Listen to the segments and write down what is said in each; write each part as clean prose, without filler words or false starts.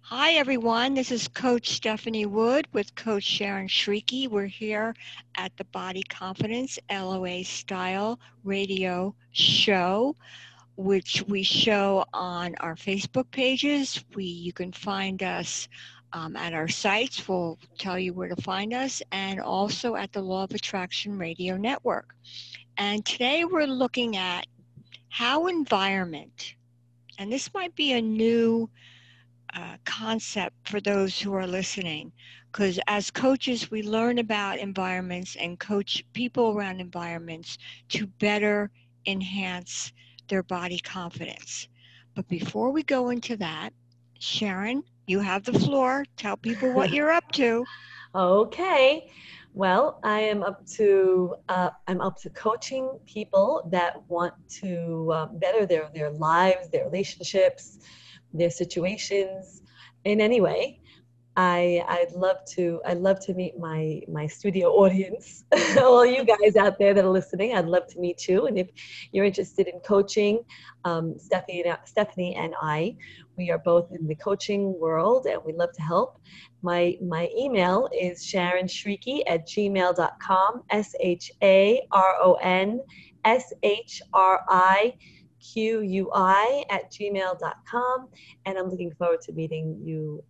Hi, everyone. This is Coach Stephanie Wood with Coach Sharon Shrieky. We're here at the Body Confidence LOA Style Radio Show, which we show on our Facebook pages. You can find us at our sites. We'll tell you where to find us, and also at the Law of Attraction Radio Network. And today we're looking at how environment, and this might be a new concept for those who are listening, because as coaches we learn about environments and coach people around environments to better enhance their body confidence. But before we go into that, Sharon, you have the floor. Tell people what you're up to. Okay. Well, I'm up to coaching people that want to better their lives, their relationships, their situations in any way. I'd love to meet my studio audience, all you guys out there that are listening. I'd love to meet you, and if you're interested in coaching, Stephanie and I, we are both in the coaching world, and we love to help. My email is sharonshrieky@gmail.com. SharonShriqui@gmail.com, and I'm looking forward to meeting you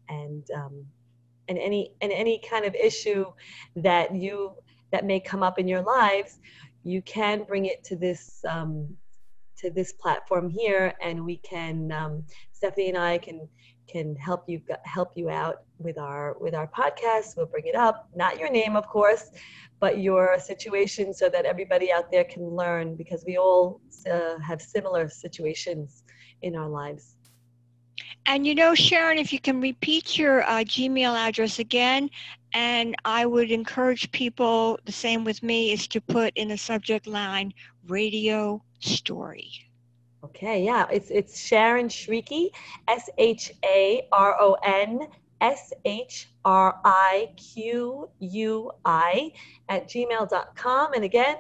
and any kind of issue that you that may come up in your lives. You can bring it to this platform here, and we can Stephanie and I can help you out with our podcast. We'll bring it up, not your name, of course, but your situation, so that everybody out there can learn, because we all have similar situations in our lives. And you know, Sharon, if you can repeat your Gmail address again, and I would encourage people, the same with me, is to put in the subject line radio story. Okay, yeah, it's Sharon Shrieky, SharonShriqui @gmail.com. And again,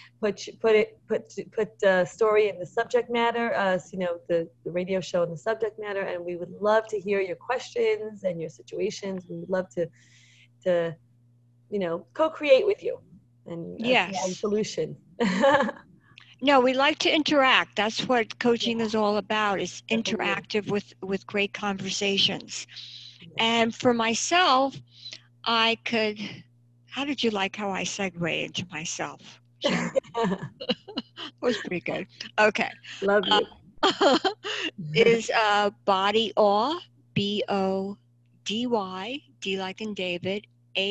put story in the subject matter, the radio show in the subject matter, and we would love to hear your questions and your situations. We would love to co-create with you and find Yes. solutions. No, we like to interact. That's what coaching Yeah, is all about, is definitely. interactive with great conversations. Yeah. And for myself, I could, how did you like how I segue into myself, Sharon? That was pretty good. Okay. Love you. Is Body Awe, BODY, D like in David,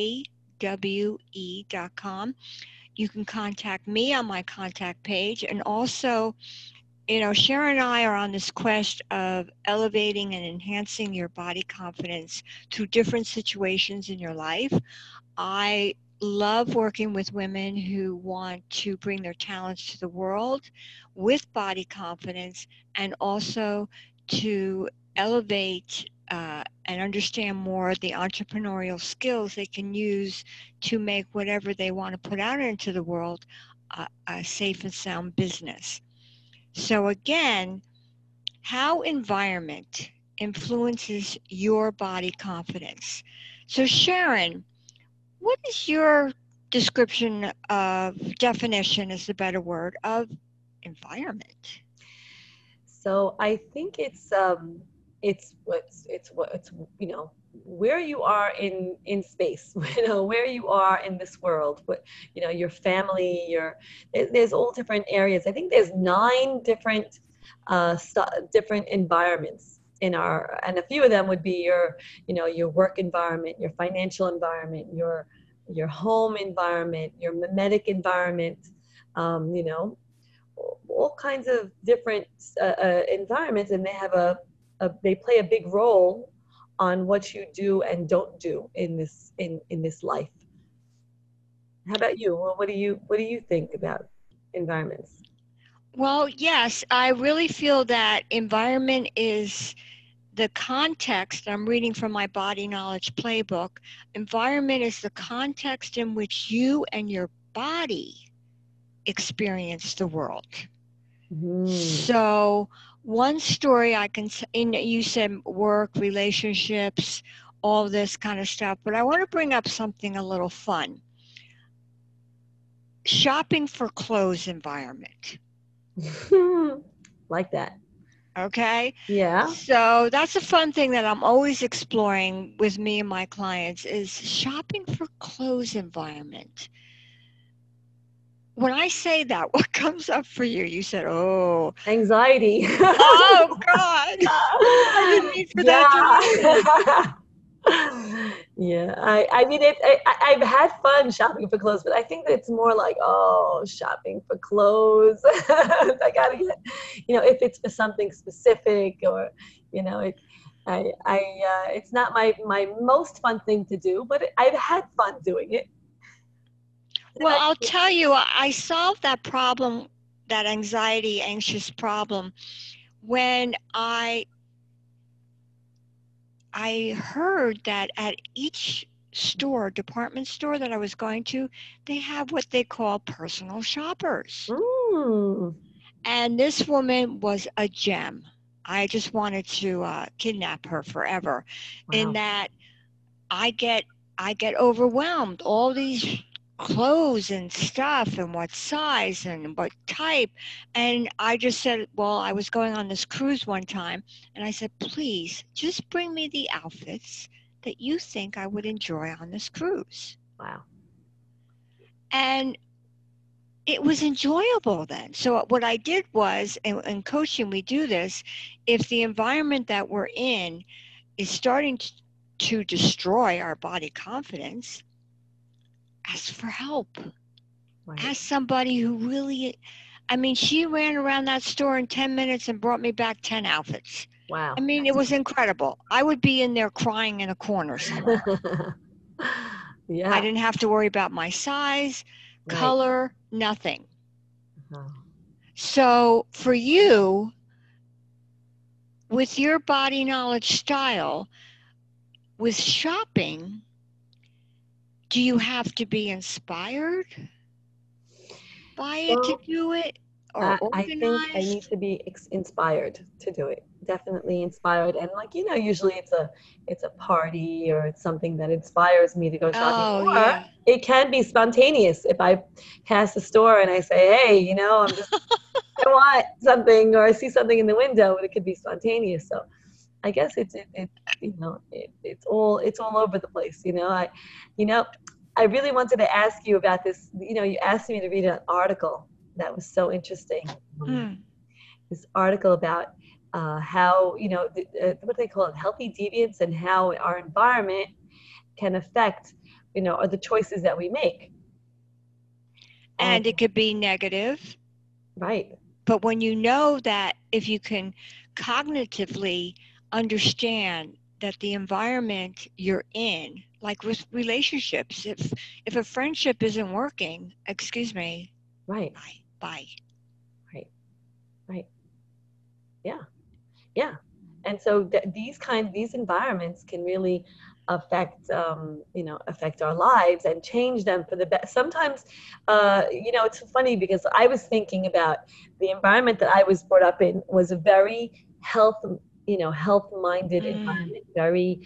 AWE.com. You can contact me on my contact page. And also, you know, Sharon and I are on this quest of elevating and enhancing your body confidence through different situations in your life. I love working with women who want to bring their talents to the world with body confidence, and also to elevate and understand more the entrepreneurial skills they can use to make whatever they want to put out into the world a safe and sound business. So, again, how environment influences your body confidence. So, Sharon, what is your description of definition is the better word of environment? So I think it's where you are in space, where you are in this world, your family, there's all different areas. I think there's nine different environments in our, and a few of them would be your work environment, your financial environment, your home environment, your mimetic environment, um, you know all kinds of different environments, and they play a big role on what you do and don't do in this life. How about you? Well, what do you think about environments? Well, yes, I really feel that environment is the context. I'm reading from my Body Knowledge Playbook. Environment is the context in which you and your body experience the world. Hmm. So One story I can, you said work, relationships, all this kind of stuff, but I want to bring up something a little fun. Shopping for clothes environment. Like that. Okay. Yeah. So that's a fun thing that I'm always exploring with me and my clients is shopping for clothes environment. When I say that, what comes up for you? You said, oh, Anxiety. oh God. I didn't mean for that to happen. Yeah. Yeah, I mean I've had fun shopping for clothes, but I think that it's more like, oh, shopping for clothes. I gotta get, if it's for something specific, or it it's not my most fun thing to do, but I've had fun doing it. Well, I'll tell you, I solved that problem, that anxiety, anxious problem, when I heard that at each store, department store that I was going to, they have what they call personal shoppers. Mm. And this woman was a gem. I just wanted to kidnap her forever. In Wow. that I get I get overwhelmed. All these clothes and stuff and what size and what type. And I just said, well, I was going on this cruise one time and I said, please just bring me the outfits that you think I would enjoy on this cruise. Wow. And it was enjoyable then. So what I did was, in coaching, we do this. If the environment that we're in is starting to destroy our body confidence, ask for help. Right. Ask somebody who really, I mean, she ran around that store in 10 minutes and brought me back 10 outfits. Wow. I mean, it was incredible. I would be in there crying in a corner somewhere. Yeah. I didn't have to worry about my size, Right. color, nothing. Uh-huh. So for you, with your body knowledge style, with shopping, do you have to be inspired by it to Well, do it, or I think I need organized? to be inspired to do it. Definitely inspired, and usually it's a party or it's something that inspires me to go shopping. Oh, Or yeah. it can be spontaneous if I pass the store and I say, "Hey, I want something," or I see something in the window, and it could be spontaneous. So I guess it's all over the place. You know, I really wanted to ask you about this. You asked me to read an article that was so interesting. Mm. This article about how what do they call it, healthy deviance, and how our environment can affect or the choices that we make. And And it could be negative, right, but when you know that if you can cognitively understand that the environment you're in, like with relationships, if a friendship isn't working, excuse me, right, bye. right, right, yeah, yeah. And so these environments can really affect our lives and change them for the best. Sometimes it's funny because I was thinking about the environment that I was brought up in was a very health minded Mm. environment, very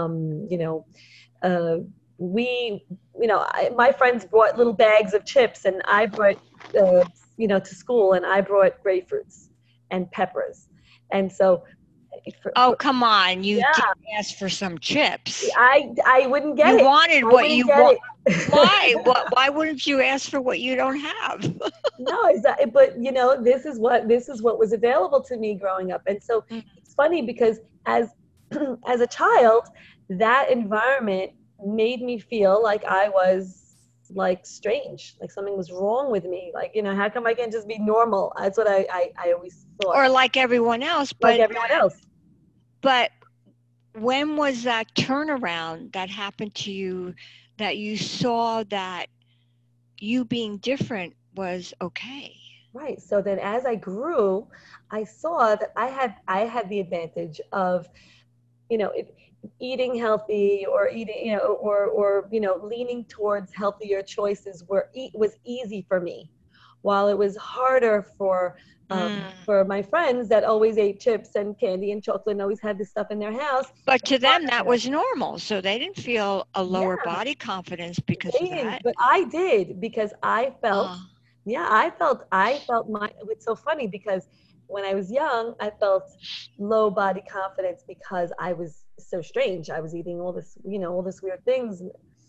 uh, we my friends brought little bags of chips, and I brought to school, and I brought grapefruits and peppers. And so Oh, come on. You yeah, didn't ask for some chips. I wouldn't get You it. wanted I what wouldn't you get want. it. Why? Why wouldn't you ask for what you don't have? No, exactly. But this is what was available to me growing up. And so Mm. it's funny because as as a child, that environment made me feel like I was like strange, like something was wrong with me. Like, how come I can't just be normal? That's what I always thought, Or like everyone else, like everyone else. but when was that turnaround that happened to you that you saw that you being different was okay? Right. So then as I grew, I saw that I had the advantage of, eating healthy, or eating, or leaning towards healthier choices was easy for me. while it was harder for my friends that always ate chips and candy and chocolate and always had this stuff in their house. But to them, that was normal. So they didn't feel a lower Yeah, body confidence because they of didn't, that. but I did because I felt, Uh, yeah, I felt my, it's so funny because when I was young, I felt low body confidence because I was so strange. I was eating all this, all this weird things.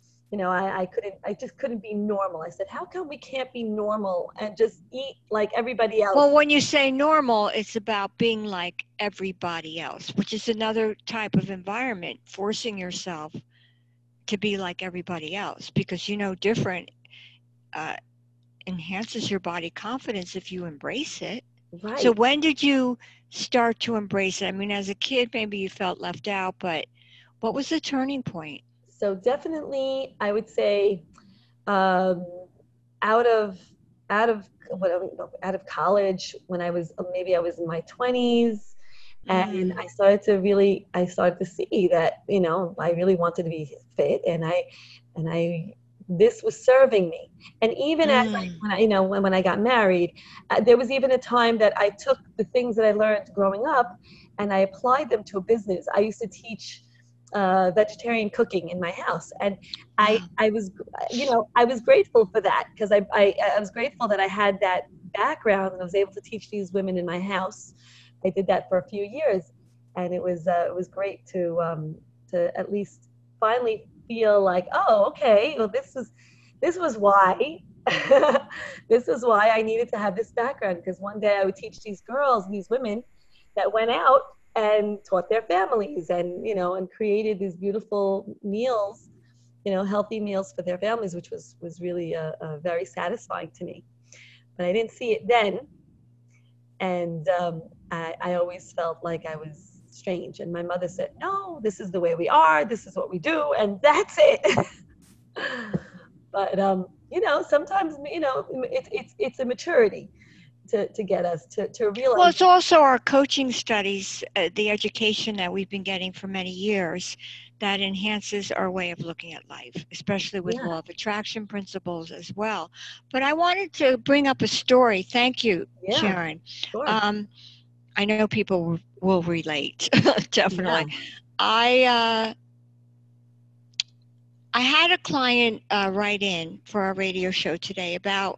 I just couldn't be normal. I said, how come we can't be normal and just eat like everybody else? well, when you say normal, it's about being like everybody else, which is another type of environment, forcing yourself to be like everybody else because different uh, enhances your body confidence if you embrace it. So Right. when did you start to embrace it? I mean, as a kid, maybe you felt left out, but what was the turning point? So definitely, I would say, um, out of out of out of college, when I was in my 20s, and Mm, I started to see that I really wanted to be fit, and I this was serving me. And even as I mm, when I you know when I got married, there was even a time that I took the things that I learned growing up and I applied them to a business. I used to teach vegetarian cooking in my house, and wow. I was I was grateful for that because I was grateful that I had that background and I was able to teach these women in my house. I did that for a few years, and it was great to at least finally feel like, oh, okay, well, this was why this is why I needed to have this background, because one day I would teach these girls, these women that went out and taught their families, and and created these beautiful meals, healthy meals for their families, which was really very satisfying to me. But I didn't see it then, and I always felt like I was strange. And my mother said, "No, this is the way we are. This is what we do, and that's it." But sometimes it's a maturity to get us to Well, realize. it's also our coaching studies, the education that we've been getting for many years that enhances our way of looking at life, especially with Yeah, law of attraction principles as well. But I wanted to bring up a story. Thank you, yeah, Sharon. sure, Um, I know people will relate, yeah, definitely. I uh, I had a client write in for our radio show today about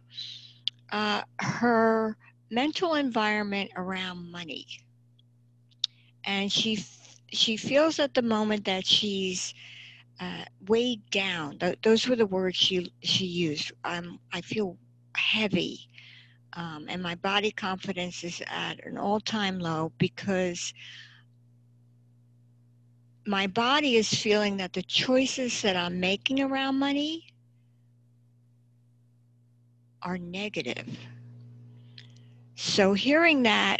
her mental environment around money, and she feels at the moment that she's weighed down. Those were the words she used. I feel heavy, and my body confidence is at an all-time low because my body is feeling that the choices that I'm making around money are negative. So hearing that,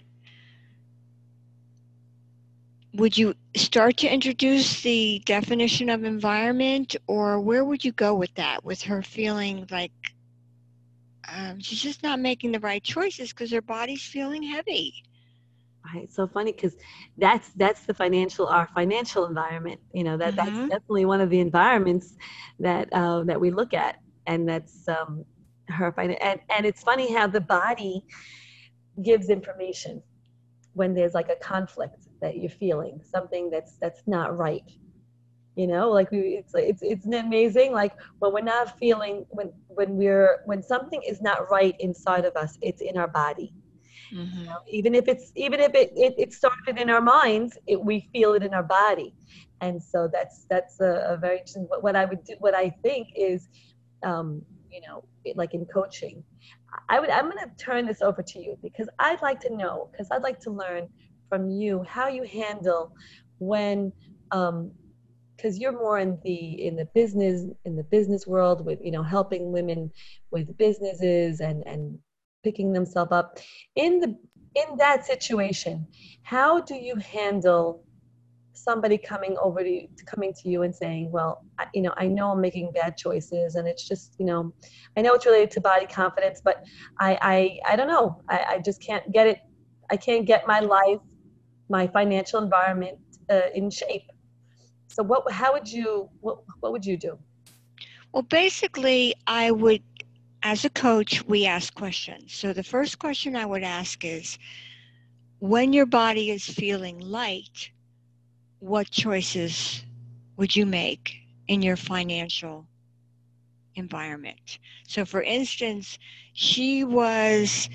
would you start to introduce the definition of environment, or where would you go with that, with her feeling like she's just not making the right choices because her body's feeling heavy? right. So funny because that's our financial environment. That's Mm-hmm. definitely one of the environments that we look at, and that's and it's funny how the body gives information when there's like a conflict that you're feeling, something that's not right. Like it's amazing, like when we're not feeling, when something is not right inside of us, it's in our body. Mm-hmm. Even if it started in our minds, we feel it in our body. And so that's a very interesting. What I think is, like in coaching, I'm going to turn this over to you because I'd like to know, because I'd like to learn from you how you handle when, because you're more in the business world with helping women with businesses and picking themselves up in that situation. How do you handle somebody coming to you and saying, well, I know I'm making bad choices, and it's just, I know it's related to body confidence, but I don't know, I just can't get it. I can't get my life, my financial environment in shape. So what would you do? Well, basically, I would. as a coach, we ask questions. So the first question I would ask is, when your body is feeling light, what choices would you make in your financial environment? So for instance, she was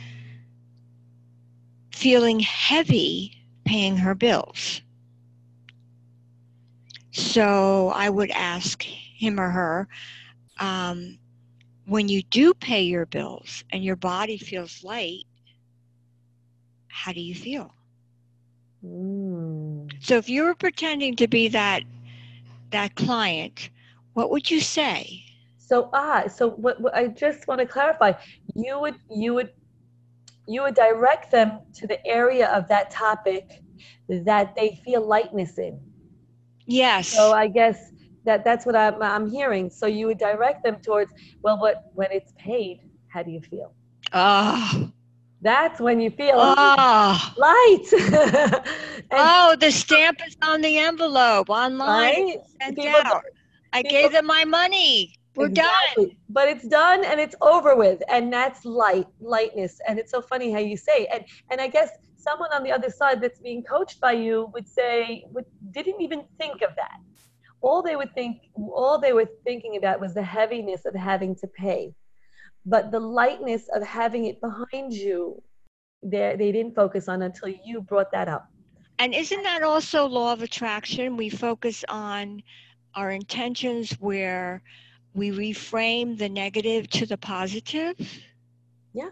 feeling heavy paying her bills. So I would ask him or her, when you do pay your bills and your body feels light, how do you feel? So if you were pretending to be that client, what would you say? So what I just want to clarify, you would direct them to the area of that topic that they feel lightness in. Yes. So I guess that's what I'm hearing. So you would direct them towards, well, when it's paid, how do you feel? Oh. That's when you feel Oh. light. Oh, the stamp is on the envelope online. Right? It's sent People, out. I people, gave them my money. We're exactly. done. But it's done and it's over with, and that's lightness. And it's so funny how you say, and I guess someone on the other side that's being coached by you would say, didn't even think of that. All they were thinking about was the heaviness of having to pay, but the lightness of having it behind you, they didn't focus on until you brought that up. And isn't that also law of attraction? We focus on our intentions where we reframe the negative to the positive. Yeah.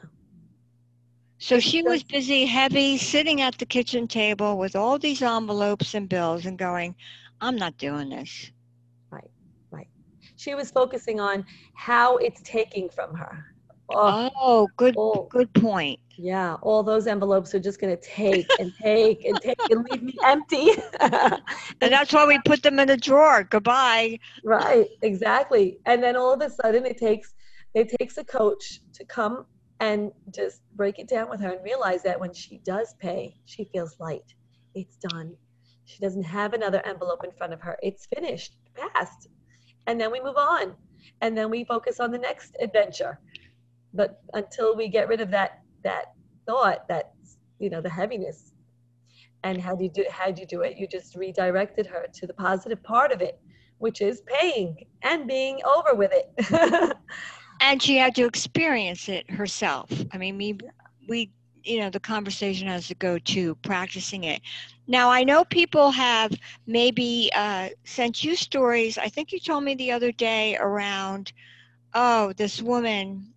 So she was busy, heavy, sitting at the kitchen table with all these envelopes and bills and going, I'm not doing this. Right. She was focusing on how it's taking from her. Oh, good point. Yeah, all those envelopes are just going to take and take and take and leave me empty. And that's why we put them in a drawer. Goodbye. Right, exactly. And then all of a sudden it takes a coach to come and just break it down with her and realize that when she does pay, she feels light. It's done. She doesn't have another envelope in front of her. It's finished, passed. And then we move on. And then we focus on the next adventure. But until we get rid of that thought, that the heaviness. And how do you do it? You just redirected her to the positive part of it, which is paying and being over with it. And she had to experience it herself. I mean, we the conversation has to go to practicing it. Now, I know people have maybe sent you stories. I think you told me the other day around, this woman,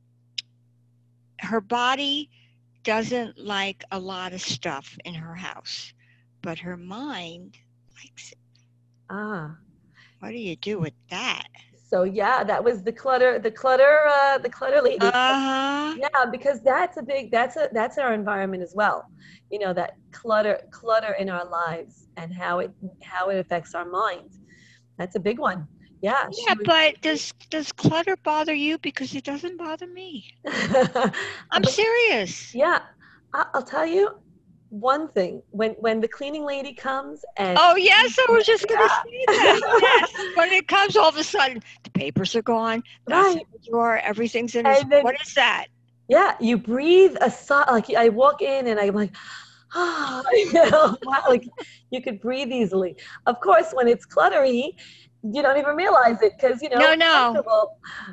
her body doesn't like a lot of stuff in her house, but her mind likes it. What do you do with that? So yeah, that was the clutter lady. Uh-huh. Yeah, because that's our environment as well. That clutter in our lives and how it affects our mind. That's a big one. Yeah. Yeah, but does clutter bother you? Because it doesn't bother me. I'm serious. Yeah, I'll tell you one thing. When the cleaning lady comes and oh yes, I was just gonna say that. Yes, when it comes, all of a sudden the papers are gone. That's in the drawer. Everything's in his. What is that? Yeah, you breathe a sigh. Like I walk in and I'm like, wow, like you could breathe easily. Of course, when it's cluttery, you don't even realize it because no.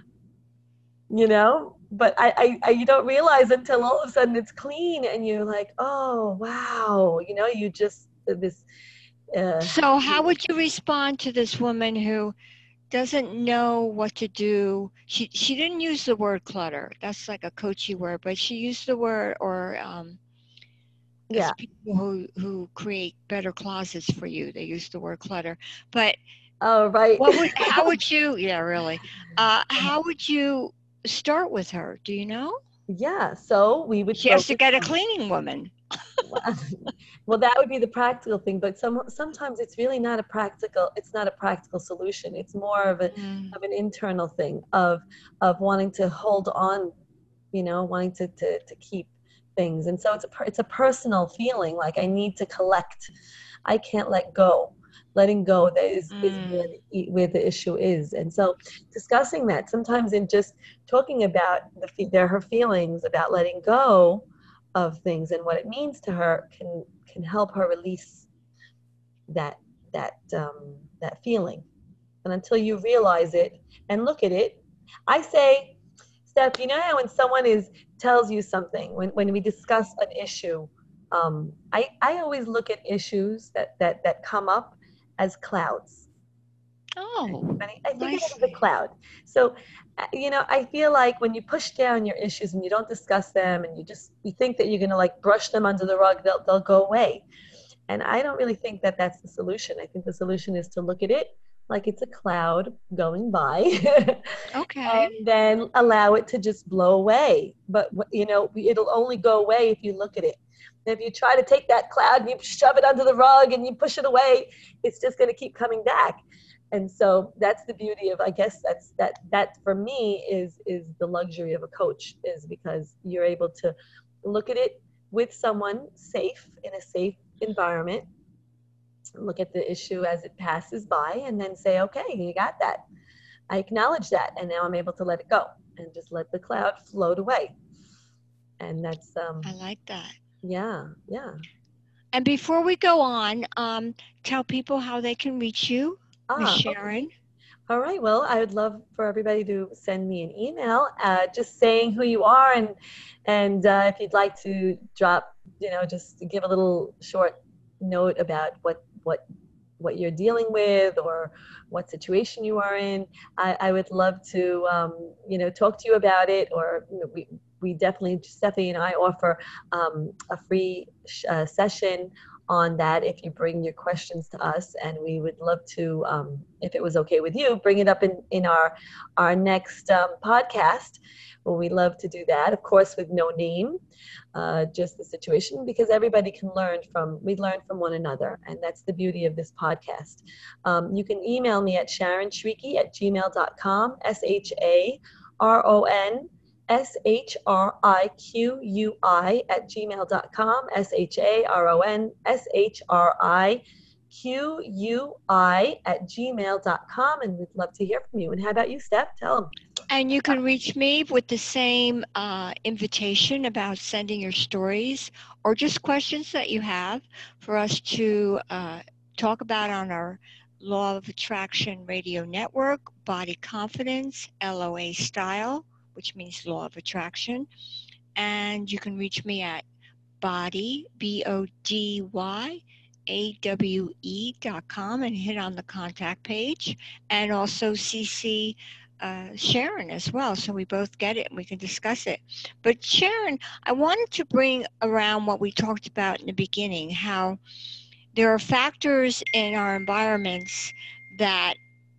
But you don't realize until all of a sudden it's clean and you're like, oh wow, you just this. So how would you respond to this woman who doesn't know what to do? She didn't use the word clutter. That's like a coachy word, but she used the word, or yeah, people who create better closets for you, they use the word clutter. But oh right. How would you? Yeah, really. How would you start with her? Do you know? Yeah, so we would. She has to get a cleaning woman. Well, that would be the practical thing, but sometimes it's really not a practical. It's not a practical solution. It's more of an internal thing of wanting to hold on, wanting to keep things, and so it's a personal feeling. Like I need to collect. I can't let go. letting go that is where the issue is. And so discussing that, sometimes in just talking about her feelings about letting go of things and what it means to her can help her release that that feeling. And until you realize it and look at it, I say, Steph, you know how when someone tells you something, when we discuss an issue, I always look at issues that come up as clouds. Oh, I think of it as a nicely. cloud. So, I feel like when you push down your issues and you don't discuss them and you think that you're going to like brush them under the rug, they'll go away. And I don't really think that that's the solution. I think the solution is to look at it like it's a cloud going by Okay. and then allow it to just blow away. But, it'll only go away if you look at it. If you try to take that cloud and you shove it under the rug and you push it away, it's just going to keep coming back. And so that's the beauty of, I guess that for me is the luxury of a coach, is because you're able to look at it with someone safe, in a safe environment, look at the issue as it passes by, and then say, okay, you got that. I acknowledge that, and now I'm able to let it go and just let the cloud float away. And that's I like that. yeah, yeah. And before we go on, tell people how they can reach you, Miss Okay. Sharon. All right. Well, I would love for everybody to send me an email, just saying who you are, and if you'd like to drop, just to give a little short note about what you're dealing with or what situation you are in. I would love to, talk to you about it, or we definitely, Stephanie and I offer a free session on that if you bring your questions to us, and we would love to, if it was okay with you, bring it up in our next podcast. Well, we love to do that, of course, with no name, just the situation, because everybody can we learn from one another, and that's the beauty of this podcast. You can email me at sharonshriqui@gmail.com, SharonShriqui@gmail.com, SharonShriqui@gmail.com, and we'd love to hear from you. And how about you, Steph? Tell them. And you can reach me with the same invitation about sending your stories or just questions that you have for us to talk about on our Law of Attraction Radio Network, Body Confidence, LOA Style, which means Law of Attraction. And you can reach me at body, BODY, AWE.com, and hit on the contact page, and also CC Sharon as well, so we both get it and we can discuss it. But Sharon, I wanted to bring around what we talked about in the beginning, how there are factors in our environments that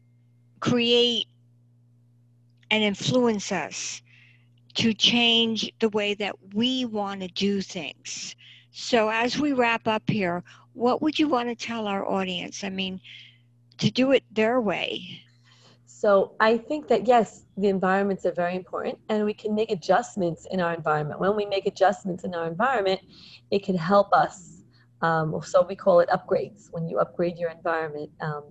create and influence us to change the way that we want to do things. So as we wrap up here, what would you want to tell our audience? I mean, to do it their way. So I think that, yes, the environments are very important, and we can make adjustments in our environment. When we make adjustments in our environment, it can help us. So we call it upgrades. When you upgrade your environment,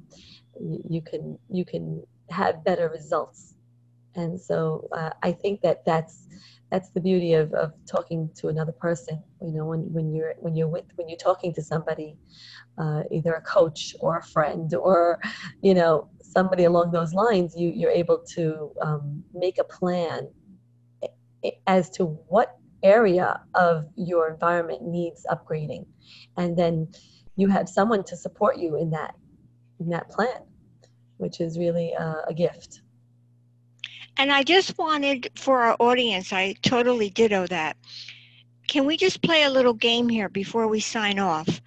you can have better results. And so I think that's the beauty of talking to another person. When you're talking to somebody, either a coach or a friend, or somebody along those lines, you're able to make a plan as to what area of your environment needs upgrading, and then you have someone to support you in that plan, which is really a gift. And I just wanted for our audience, I totally ditto that. Can we just play a little game here before we sign off?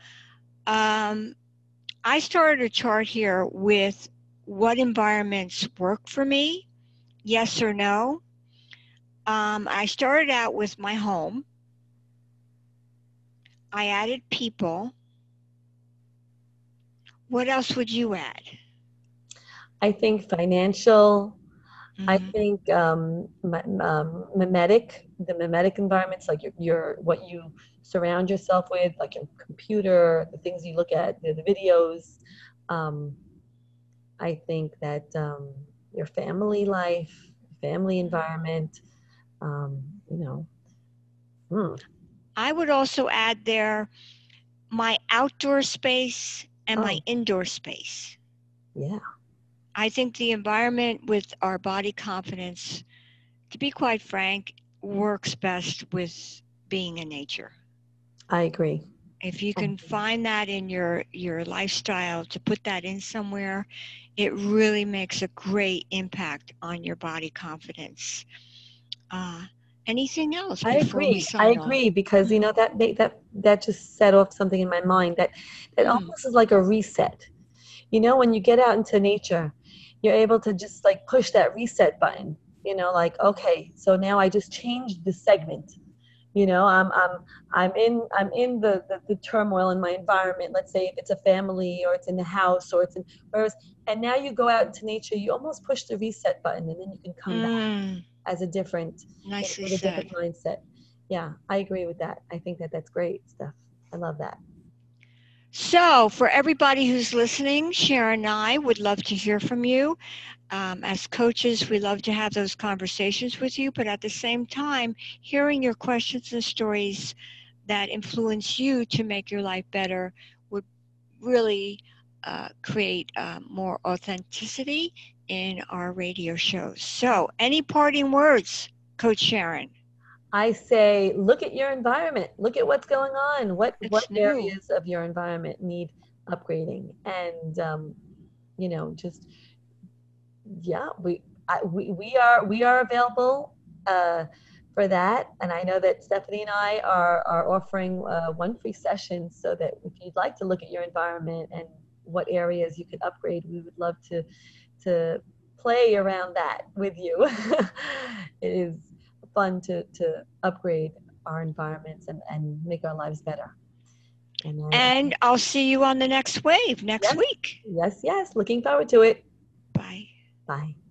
I started a chart here with what environments work for me, yes or no. I started out with my home. I added people. What else would you add? I think financial. I Mm-hmm. think the mimetic environments, like what you surround yourself with, like your computer, the things you look at, the videos, Um, I think that your family life, family environment, um, you know, hmm, I would also add there my outdoor space and my oh, indoor space. yeah, I think the environment with our body confidence, to be quite frank, works best with being in nature. I agree. If you Oh, can find that in your lifestyle to put that in somewhere, it really makes a great impact on your body confidence. Uh, Anything else I before we agree. I sign off? agree because you Mm, know that just set off something in my mind that mm, almost is like a reset. You know, when you get out into nature, you're able to just like push that reset button. You know, like okay, so now I just changed the segment. You know, I'm in the turmoil in my environment. Let's say if it's a family or it's in the house or it's in whereas and now you go out into nature, you almost push the reset button and then you can come back mm, as a different, nicely with a said. different mindset. Yeah, I agree with that. I think that that's great stuff. I love that. So, for everybody who's listening, Sharon and I would love to hear from you. As coaches, we love to have those conversations with you, but at the same time, hearing your questions and stories that influence you to make your life better would really create more authenticity in our radio shows. So, any parting words, Coach Sharon? I say, look at your environment. Look at what's going on. What It's new. areas of your environment need upgrading? And just yeah, we are available uh, for that. And I know that Stephanie and I are offering one free session, so that if you'd like to look at your environment and what areas you could upgrade, we would love to play around that with you. It is fun to upgrade our environments and make our lives better. And And I'll see you on the next wave next yes, week. yes, yes. Looking forward to it. Bye. Bye.